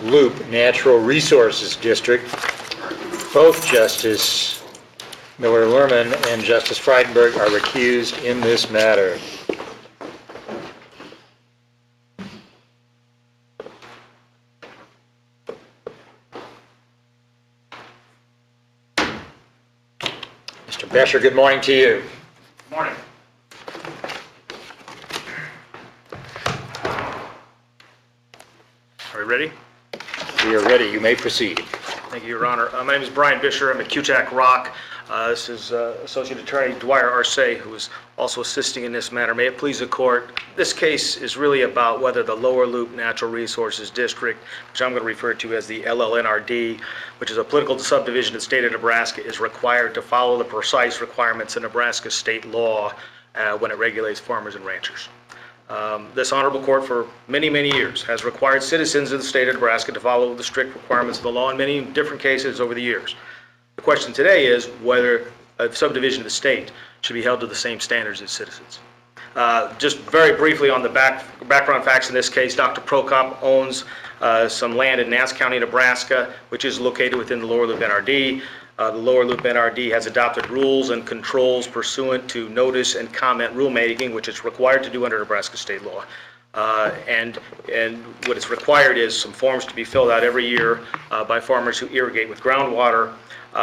Loop Natural Resources District. Both Justice Miller-Lerman and Justice Frydenberg are recused in this matter. Mr. Bescher, good morning to you. Good morning. Are we ready? We are ready. You may proceed. Thank you, Your Honor. My name is Brian Bisher. I'm at Q-Tac Rock. This is Associate Attorney Dwyer Arce, who is also assisting in this matter. May it please the Court, this case is really about whether the Lower Loop Natural Resources District, which I'm going to refer to as the LLNRD, which is a political subdivision of the state of Nebraska, is required to follow the precise requirements of Nebraska state law when it regulates farmers and ranchers. This honorable court for many, many years has required citizens of the state of Nebraska to follow the strict requirements of the law in many different cases over the years. The question today is whether a subdivision of the state should be held to the same standards as citizens. Just very briefly on the background facts in this case, Dr. Prokop owns some land in Nance County, Nebraska, which is located within the Lower Loop NRD. The Lower Loop NRD has adopted rules and controls pursuant to notice and comment rulemaking, which it's required to do under Nebraska state law. And what is required is some forms to be filled out every year by farmers who irrigate with groundwater.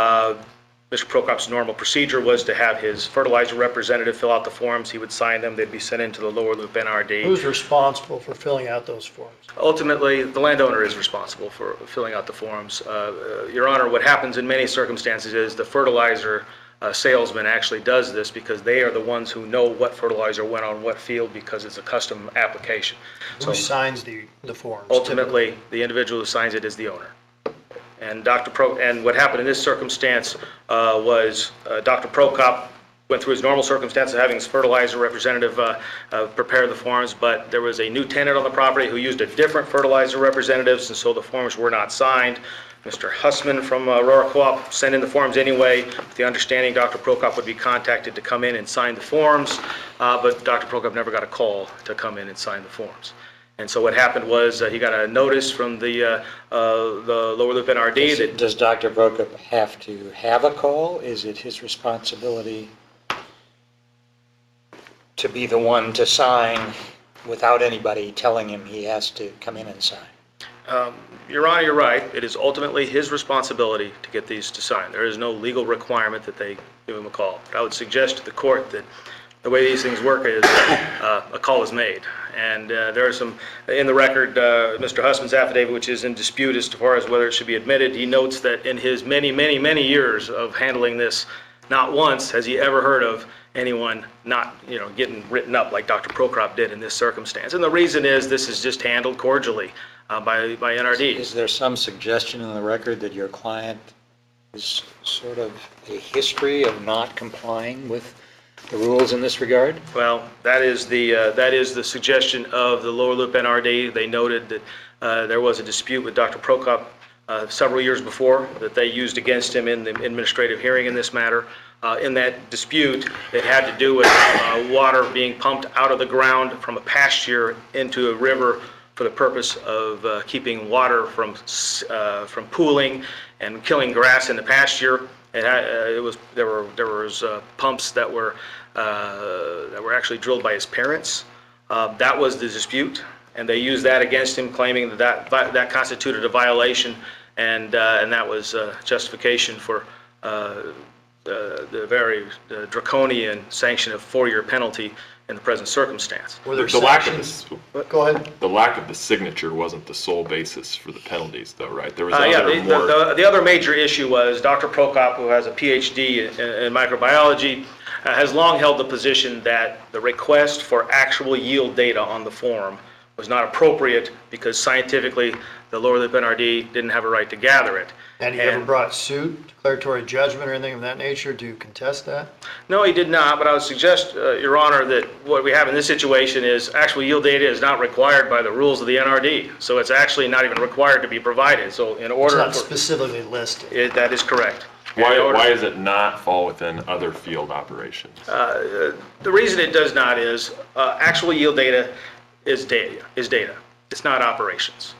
Mr. Prokop's normal procedure was to have his fertilizer representative fill out the forms. He would sign them. They'd be sent into the Lower Loop NRD. Who's responsible for filling out those forms? Ultimately, the landowner is responsible for filling out the forms. Your Honor, what happens in many circumstances is the fertilizer salesman actually does this because they are the ones who know what fertilizer went on what field because it's a custom application. Who signs the forms? Ultimately, the individual who signs it is the owner. And what happened in this circumstance was Dr. Prokop went through his normal circumstance of having his fertilizer representative prepare the forms, but there was a new tenant on the property who used a different fertilizer representative, and so the forms were not signed. Mr. Hussman from Aurora Co-op sent in the forms anyway, with the understanding Dr. Prokop would be contacted to come in and sign the forms, but Dr. Prokop never got a call to come in and sign the forms. And so what happened was he got a notice from the Lower Loop NRD. Does Dr. Prokop have to have a call? Is it his responsibility to be the one to sign without anybody telling him he has to come in and sign? Your Honor, you're right. It is ultimately his responsibility to get these to sign. There is no legal requirement that they give him a call. But I would suggest to the court that the way these things work is a call is made. And there are some, in the record, Mr. Hussman's affidavit, which is in dispute as far as whether it should be admitted, he notes that in his many, many, many years of handling this, not once has he ever heard of anyone not, getting written up like Dr. Prokop did in this circumstance. And the reason is this is just handled cordially by NRD. Is there some suggestion in the record that your client is sort of a history of not complying with the rules in this regard? Well, that is the suggestion of the Lower Loop NRD. They noted that there was a dispute with Dr. Prokop several years before that they used against him in the administrative hearing in this matter. In that dispute, it had to do with water being pumped out of the ground from a pasture into a river for the purpose of keeping water from pooling and killing grass in the pasture. There was pumps that were actually drilled by his parents. That was the dispute, and they used that against him, claiming that constituted a violation, and that was justification for the very draconian sanction of 4-year penalty in the present circumstance. Were there The lack of sanctions? Go ahead. the lack of the signature wasn't the sole basis for the penalties, though, right? There was The other major issue was Dr. Prokop, who has a PhD in microbiology, has long held the position that the request for actual yield data on the form was not appropriate because scientifically the Lower Loop NRD didn't have a right to gather it. Had he ever brought suit, declaratory judgment, or anything of that nature to contest that? No, he did not, but I would suggest, Your Honor, that what we have in this situation is actual yield data is not required by the rules of the NRD, so it's actually not even required to be provided. So in order It's not specifically listed. that is correct. Why does it not fall within other field operations? The reason it does not is actual yield data is data. It's not operations.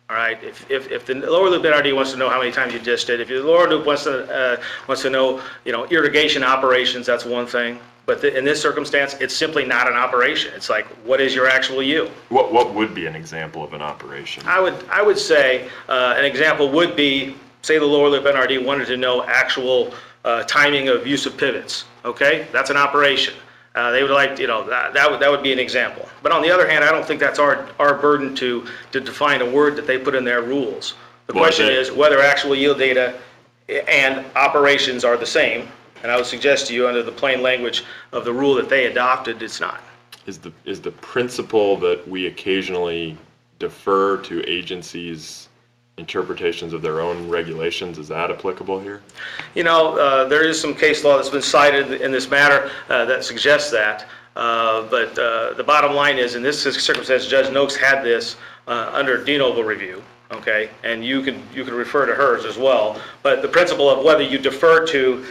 All right, if the lower loop NRD wants to know how many times you dished it, if the lower loop wants to know, irrigation operations, that's one thing. But in this circumstance, it's simply not an operation. It's like, what is your actual yield? What would be an example of an operation? I would say an example would be, say the lower loop NRD wanted to know actual timing of use of pivots. Okay, that's an operation. They would like, that would be an example. But on the other hand, I don't think that's our burden to define a word that they put in their rules. The question is whether actual yield data and operations are the same. And I would suggest to you, under the plain language of the rule that they adopted, it's not. Is the principle that we occasionally defer to agencies' interpretations of their own regulations, is that applicable here? There is some case law that's been cited in this matter that suggests that. But the bottom line is, in this circumstance, Judge Noakes had this under de novo review. Okay, and you could refer to hers as well. But the principle of whether you defer to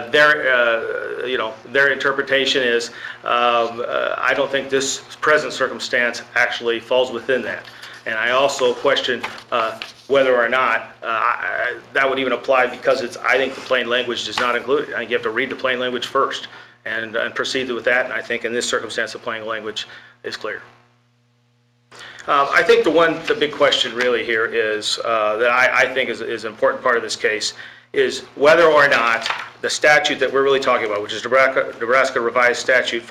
their interpretation is, I don't think this present circumstance actually falls within that. And I also question whether or not that would even apply, because I think the plain language does not include it. I think you have to read the plain language first and proceed with that. And I think in this circumstance, the plain language is clear. I think the big question really here is, that I think is an important part of this case, is whether or not the statute that we're really talking about, which is Nebraska Revised Statute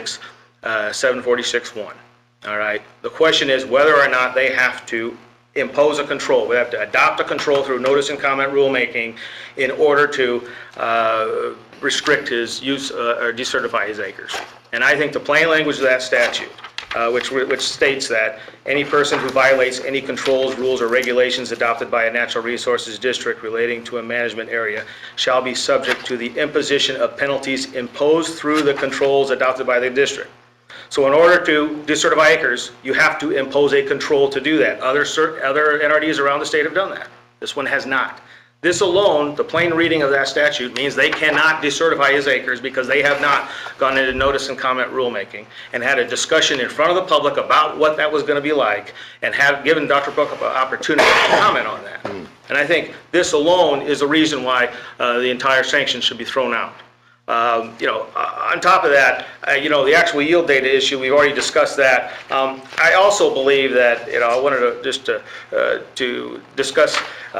746.1. All right. The question is whether or not they have to impose a control. We have to adopt a control through notice and comment rulemaking in order to restrict his use or decertify his acres. And I think the plain language of that statute, which states that any person who violates any controls, rules, or regulations adopted by a natural resources district relating to a management area shall be subject to the imposition of penalties imposed through the controls adopted by the district. So in order to decertify acres, you have to impose a control to do that. Other NRDs around the state have done that. This one has not. This alone, the plain reading of that statute, means they cannot decertify his acres because they have not gone into notice and comment rulemaking and had a discussion in front of the public about what that was going to be like, and have given Dr. Book an opportunity to comment on that. And I think this alone is the reason why the entire sanction should be thrown out. On top of that, the actual yield data issue, we've already discussed that. I also believe that, I wanted to just to discuss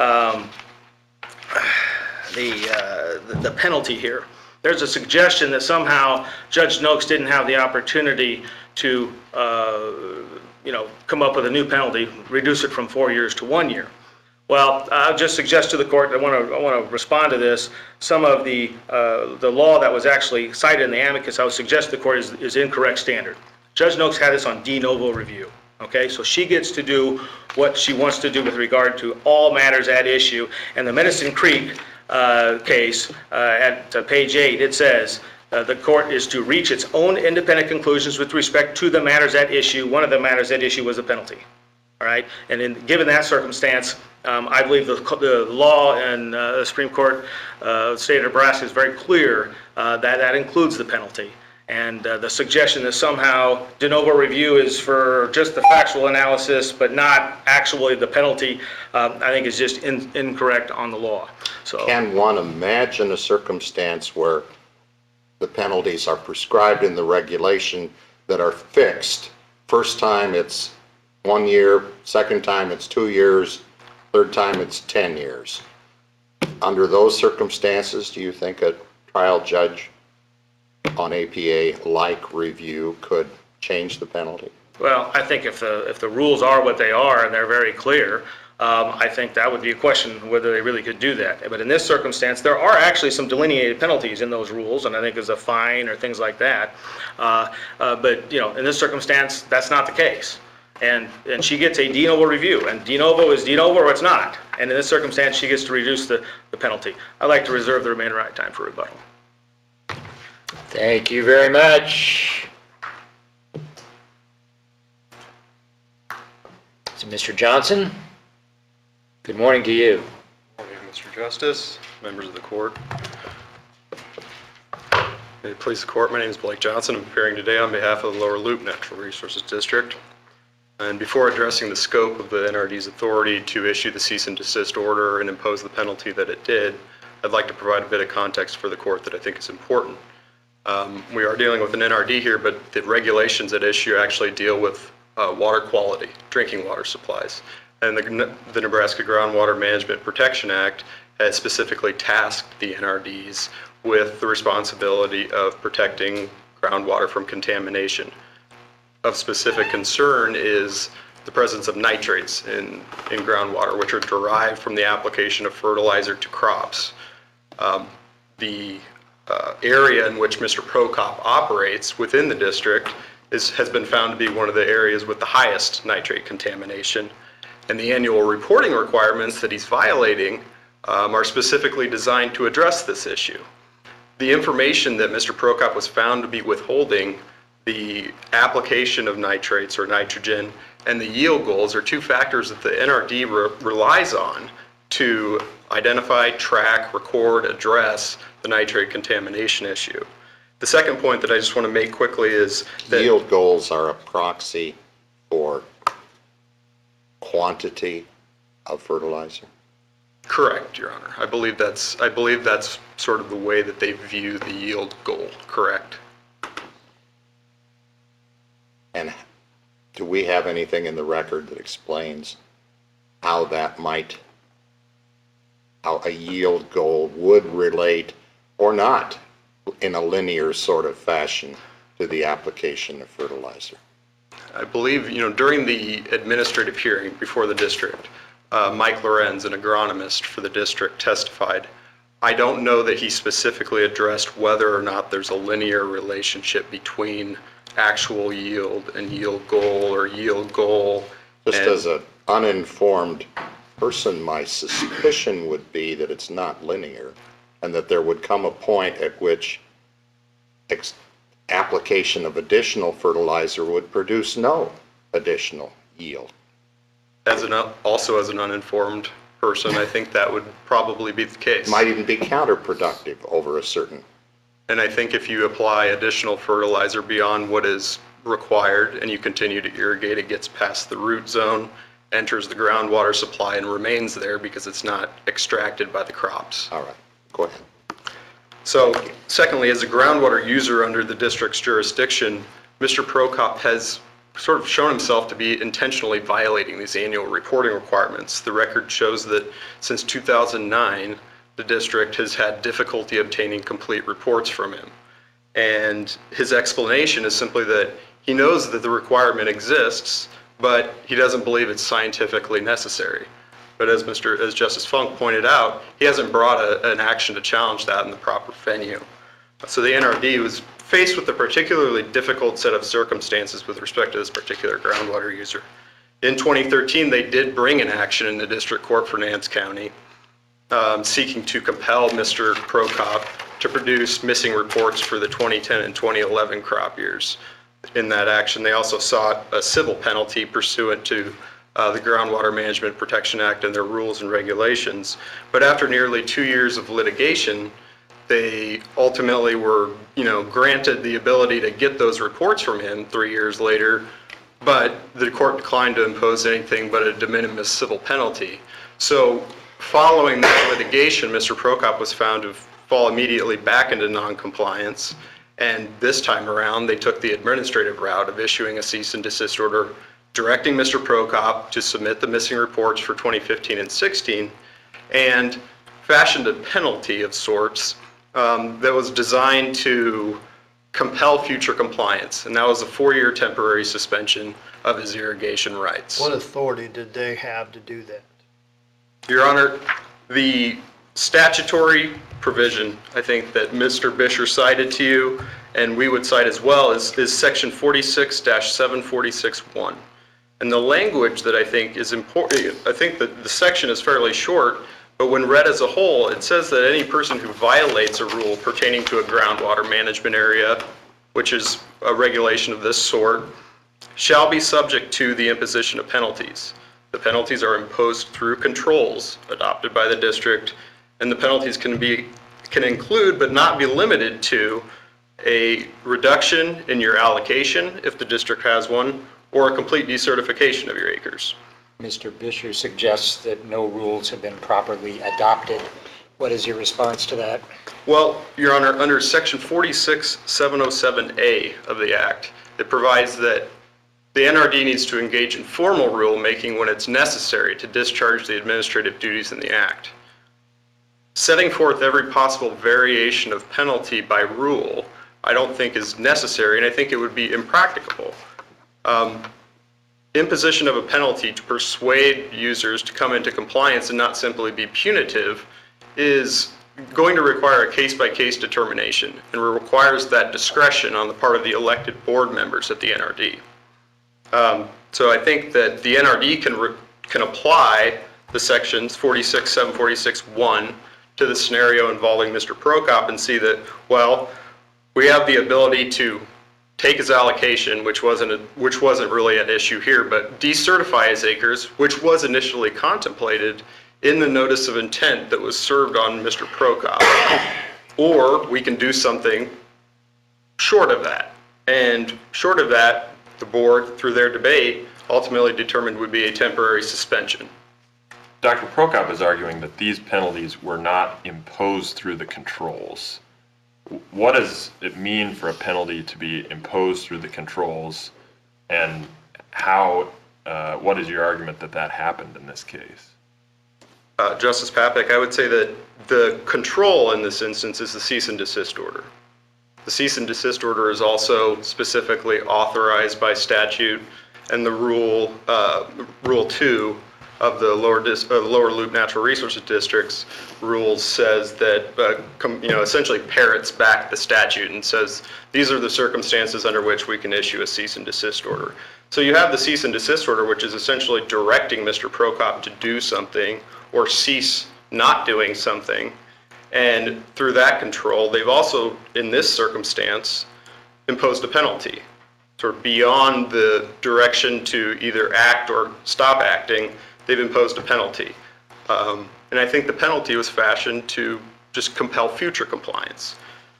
the penalty here. There's a suggestion that somehow Judge Noakes didn't have the opportunity to, come up with a new penalty, reduce it from 4 years to 1 year. Well, I'll just suggest to the court, I want to respond to this. Some of the law that was actually cited in the amicus, I would suggest to the court is incorrect standard. Judge Noakes had this on de novo review. Okay, so she gets to do what she wants to do with regard to all matters at issue. And the Medicine Creek case at page 8, it says, the court is to reach its own independent conclusions with respect to the matters at issue. One of the matters at issue was a penalty. All right, and given that circumstance, I believe the law and the Supreme Court of the state of Nebraska is very clear that includes the penalty. And the suggestion that somehow de novo review is for just the factual analysis, but not actually the penalty, I think is just incorrect on the law. So, can one imagine a circumstance where the penalties are prescribed in the regulation that are fixed? First time it's 1 year, second time it's 2 years, third time it's 10 years. Under those circumstances, do you think a trial judge on APA-like review could change the penalty? Well, I think if the rules are what they are and they're very clear, I think that would be a question whether they really could do that. But in this circumstance, there are actually some delineated penalties in those rules, and I think there's a fine or things like that. But in this circumstance, that's not the case. And she gets a de novo review, and de novo is de novo or it's not. And in this circumstance, she gets to reduce the penalty. I'd like to reserve the remainder of my time for rebuttal. Thank you very much. So, Mr. Johnson, good morning to you. Good morning, Mr. Justice, members of the court. May it please the court, my name is Blake Johnson. I'm appearing today on behalf of the Lower Loop Natural Resources District. And before addressing the scope of the NRD's authority to issue the cease and desist order and impose the penalty that it did, I'd like to provide a bit of context for the court that I think is important. We are dealing with an NRD here, but the regulations at issue actually deal with water quality, drinking water supplies. And the Nebraska Groundwater Management Protection Act has specifically tasked the NRDs with the responsibility of protecting groundwater from contamination. Of specific concern is the presence of nitrates in groundwater, which are derived from the application of fertilizer to crops. The area in which Mr. Prokop operates within the district has been found to be one of the areas with the highest nitrate contamination. And the annual reporting requirements that he's violating are specifically designed to address this issue. The information that Mr. Prokop was found to be withholding, the application of nitrates or nitrogen, and the yield goals are two factors that the NRD relies on to identify, track, record, address the nitrate contamination issue. The second point that I just want to make quickly is that Yield goals are a proxy for quantity of fertilizer. correct, Your Honor. I believe that's sort of the way that they view the yield goal, correct. And do we have anything in the record that explains how a yield goal would relate or not in a linear sort of fashion to the application of fertilizer? I believe, during the administrative hearing before the district, Mike Lorenz, an agronomist for the district, testified. I don't know that he specifically addressed whether or not there's a linear relationship between actual yield and yield goal or yield goal. Just as an uninformed person, my suspicion would be that it's not linear and that there would come a point at which application of additional fertilizer would produce no additional yield. Also as an uninformed person, I think that would probably be the case. Might even be counterproductive over a certain. And I think if you apply additional fertilizer beyond what is required and you continue to irrigate, it gets past the root zone, enters the groundwater supply and remains there because it's not extracted by the crops. All right, go ahead. So secondly, as a groundwater user under the district's jurisdiction, Mr. Prokop has sort of shown himself to be intentionally violating these annual reporting requirements. The record shows that since 2009, the district has had difficulty obtaining complete reports from him. And his explanation is simply that he knows that the requirement exists, but he doesn't believe it's scientifically necessary. But as Justice Funk pointed out, he hasn't brought an action to challenge that in the proper venue. So the NRD was faced with a particularly difficult set of circumstances with respect to this particular groundwater user. In 2013, they did bring an action in the district court for Nance County, seeking to compel Mr. Prokop to produce missing reports for the 2010 and 2011 crop years. In that action, they also sought a civil penalty pursuant to the Groundwater Management Protection Act and their rules and regulations. But after nearly 2 years of litigation, they ultimately were, granted the ability to get those reports from him 3 years later, but the court declined to impose anything but a de minimis civil penalty. So following that litigation, Mr. Prokop was found to fall immediately back into noncompliance. And this time around, they took the administrative route of issuing a cease and desist order, directing Mr. Prokop to submit the missing reports for 2015 and 16, and fashioned a penalty of sorts that was designed to compel future compliance. And that was a 4-year temporary suspension of his irrigation rights. What authority did they have to do that? Your Honor, the statutory provision, I think, that Mr. Bisher cited to you, and we would cite as well, is section 46-746-1. And the language that I think is important, I think that the section is fairly short, but when read as a whole, it says that any person who violates a rule pertaining to a groundwater management area, which is a regulation of this sort, shall be subject to the imposition of penalties. The penalties are imposed through controls adopted by the district, and the penalties can include but not be limited to a reduction in your allocation if the district has one, or a complete decertification of your acres. Mr. Bisher suggests that no rules have been properly adopted. What is your response to that? Well, Your Honor, under Section 46707A of the Act, it provides that the NRD needs to engage in formal rulemaking when it's necessary to discharge the administrative duties in the Act. Setting forth every possible variation of penalty by rule, I don't think is necessary, and I think it would be impracticable. Imposition of a penalty to persuade users to come into compliance and not simply be punitive is going to require a case-by-case determination and requires that discretion on the part of the elected board members at the NRD. So I think that the NRD can apply the sections 46.746.1 to the scenario involving Mr. Prokop and see that, well, we have the ability to take his allocation, which wasn't really an issue here, but decertify his acres, which was initially contemplated in the notice of intent that was served on Mr. Prokop. Or we can do something short of that. And short of that, the board, through their debate, ultimately determined would be a temporary suspension. Dr. Prokop is arguing that these penalties were not imposed through the controls. What does it mean for a penalty to be imposed through the controls, and what is your argument that that happened in this case? Justice Papik, I would say that the control in this instance is the cease and desist order. The cease and desist order is also specifically authorized by statute, and the rule 2 of the lower Loop Natural Resources District's rules says that, essentially parrots back the statute and says these are the circumstances under which we can issue a cease and desist order. So you have the cease and desist order, which is essentially directing Mr. Prokop to do something or cease not doing something. And through that control, they've also, in this circumstance, imposed a penalty. Sort of beyond the direction to either act or stop acting, they've imposed a penalty. And I think the penalty was fashioned to just compel future compliance.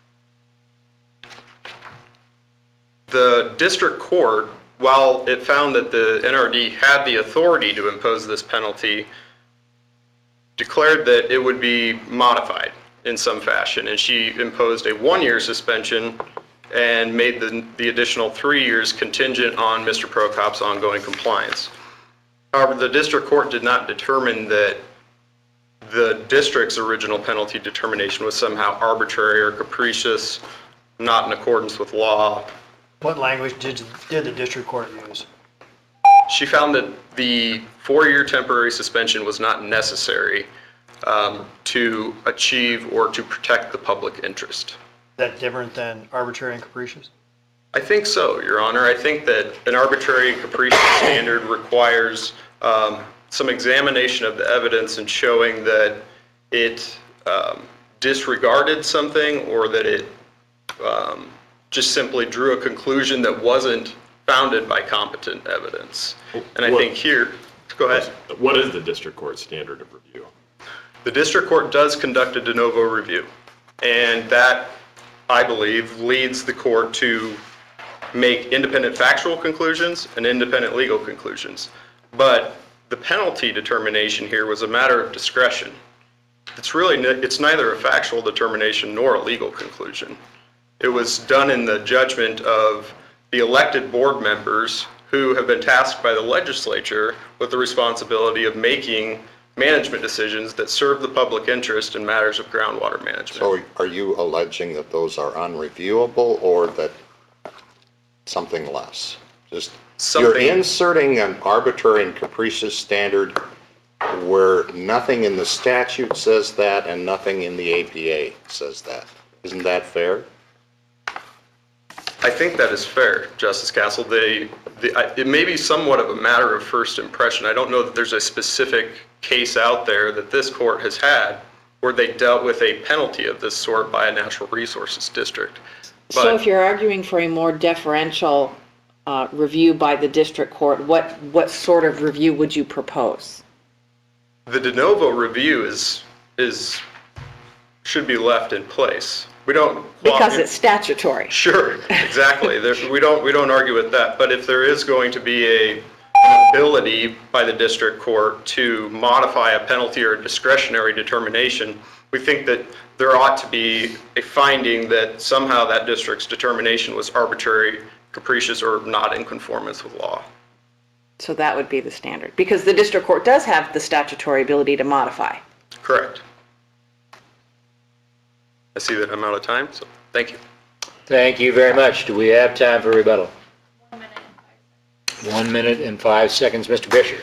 The district court, while it found that the NRD had the authority to impose this penalty, declared that it would be modified in some fashion, and she imposed a 1-year suspension and made the additional 3 years contingent on Mr. Prokop's ongoing compliance. However, the district court did not determine that the district's original penalty determination was somehow arbitrary or capricious, not in accordance with law. What language did the district court use? She found that the 4-year temporary suspension was not necessary to achieve or to protect the public interest. Is that different than arbitrary and capricious? I think so, Your Honor. I think that an arbitrary and capricious standard requires some examination of the evidence and showing that it disregarded something or that it just simply drew a conclusion that wasn't founded by competent evidence. And I think here, go ahead. What is the district court standard of review? The district court does conduct a de novo review, and that, I believe, leads the court to make independent factual conclusions and independent legal conclusions. But the penalty determination here was a matter of discretion. It's neither a factual determination nor a legal conclusion. It was done in the judgment of the elected board members who have been tasked by the legislature with the responsibility of making management decisions that serve the public interest in matters of groundwater management. So are you alleging that those are unreviewable or that something less? You're inserting an arbitrary and capricious standard where nothing in the statute says that and nothing in the APA says that. Isn't that fair? I think that is fair, Justice Castle. It may be somewhat of a matter of first impression. I don't know that there's a specific case out there that this court has had where they dealt with a penalty of this sort by a natural resources district. So if you're arguing for a more deferential review by the district court, what sort of review would you propose? The de novo review should be left in place. We don't. Because it's statutory. Sure, exactly. We don't argue with that. But if there is going to be an ability by the district court to modify a penalty or discretionary determination, we think that there ought to be a finding that somehow that district's determination was arbitrary, capricious, or not in conformance with law. So that would be the standard, because the district court does have the statutory ability to modify. Correct. I see that I'm out of time, so thank you. Thank you very much. Do we have time for rebuttal? 1 minute and 5 seconds. Mr. Bisher.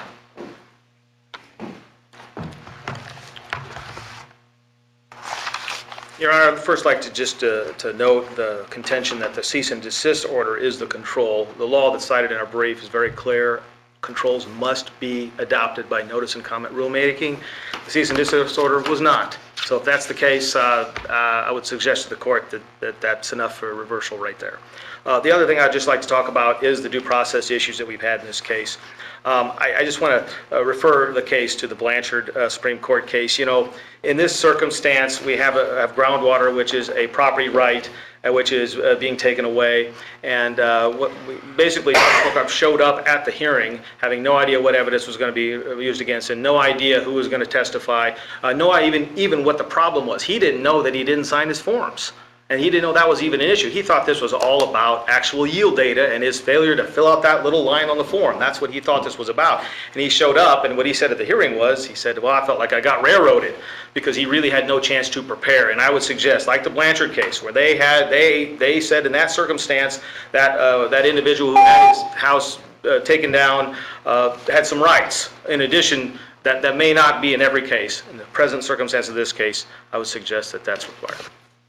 Your Honor, I'd first like to just to note the contention that the cease and desist order is the control. The law that's cited in our brief is very clear. Controls must be adopted by notice and comment rulemaking. The cease and desist order was not. So if that's the case, I would suggest to the court that that's enough for a reversal right there. The other thing I'd just like to talk about is the due process issues that we've had in this case. I just want to refer the case to the Blanchard Supreme Court case. You know, in this circumstance, we have groundwater, which is a property right, which is being taken away. And basically, Prokop showed up at the hearing, having no idea what evidence was going to be used against him, no idea who was going to testify, no even what the problem was. He didn't know that he didn't sign his forms. And he didn't know that was even an issue. He thought this was all about actual yield data and his failure to fill out that little line on the form. That's what he thought this was about. And he showed up, and what he said at the hearing was, he said, well, I felt like I got railroaded, because he really had no chance to prepare. And I would suggest, like the Blanchard case, where they said in that circumstance that that individual who had his house taken down had some rights. In addition, that may not be in every case. In the present circumstance of this case, I would suggest that that's required.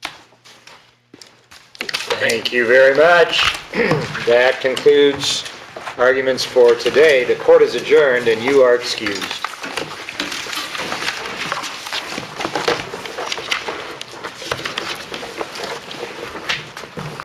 Thank you very much. That concludes arguments for today. The court is adjourned and you are excused.